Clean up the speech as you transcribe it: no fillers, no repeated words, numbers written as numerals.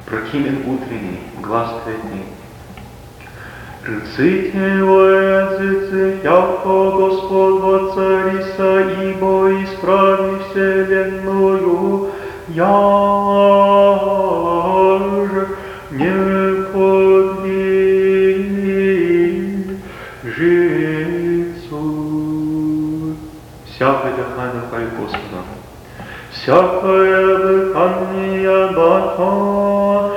Прокимен утренний, глаз третий. Рыците воязыцы, яко Господь воцариса, ибо исправи вселенную, я же не подвижицу. Всякое дыхание Господа, всякое дыхание Бога.